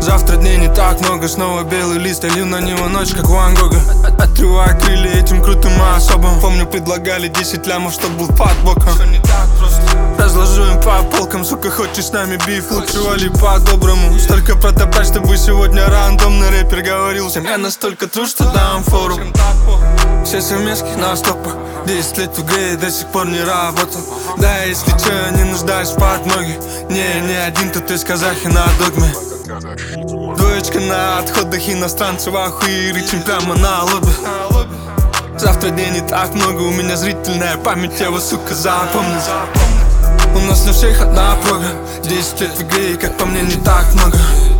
Завтра дней не так много, снова белый лист, лью на него ночь, как Ван Гога. Отрываю крылья этим крутым особам. Помню, предлагали 10 лямов, чтоб был под боком. Всё не так просто. Разложу им по полкам, сука, хочешь с нами биф, лучше вали по-доброму. Столько протоптать, чтобы сегодня рандомный рэпер говорил всем. Я настолько тру, что дам фору. Все совместки на стопах, 10 лет в игре, до сих пор не работал. Да, если чё, я не нуждаюсь в подмоге. Не один тут из казахи на догме. Двоечка на отходах, иностранцы в ахуе, рычим прямо на лобби. Завтра дней не так много, у меня зрительная память, я вас, сука, запомню. У нас на всех одна прога, 10 лет в игре, и как по мне не так много.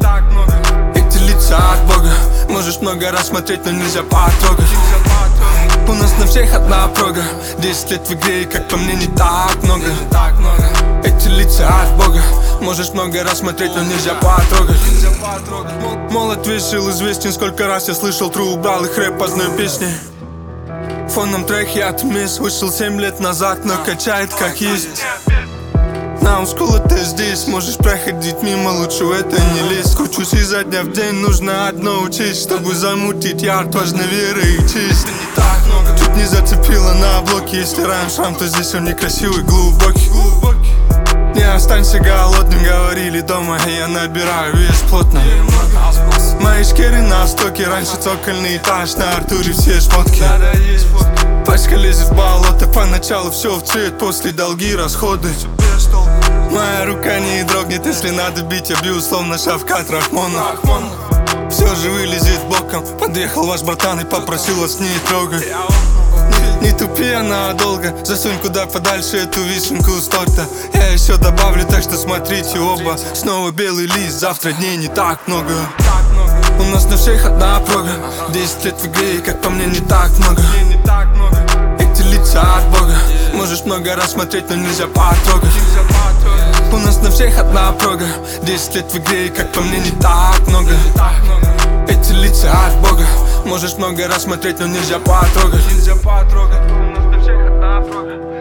Эти лица от Бога, можешь много раз смотреть, но нельзя потрогать. У нас на всех одна прога, 10 лет в игре, и как по мне не так много. Эти лица от Бога, можешь много раз смотреть, но нельзя потрогать. Молод, весел, известен, сколько раз я слышал тру, убрал их рэп одной песни. Фоном трек я отмес, вышел 7 лет назад, но качает как есть. Наускула ты здесь, можешь проходить мимо, лучше в это не лезть. Кручусь изо дня в день, нужно одно учесть, чтобы замутить ярд, важна вера и честь. Чуть не зацепила на блоке, если раем шрам, то здесь он некрасивый, глубокий. Не останься голодным, говорили дома, и я набираю вес плотно. Мои шкеры на стоке, раньше цокольный этаж, на Артуре все шмотки. Пачка лезет в болото, поначалу все в цвет, после долги, расходы. Моя рука не дрогнет, если надо бить, я бью, словно Шавкат Рахмонов. Все же вылезет боком, подъехал ваш братан и попросил вас не трогать. Не тупи, она долго, засунь куда подальше эту вишенку с торта. Я еще добавлю, так что смотрите оба. Снова белый лист, завтра дней не так много. У нас на всех одна прога, 10 лет в игре, и как по мне не так много. Эти лица от Бога, можешь много раз смотреть, но нельзя потрогать. У нас на всех одна прога, 10 лет в игре, и как по мне не так много. Эти лица от Бога, можешь много раз смотреть, но нельзя потрогать. У нас на всех одна прога.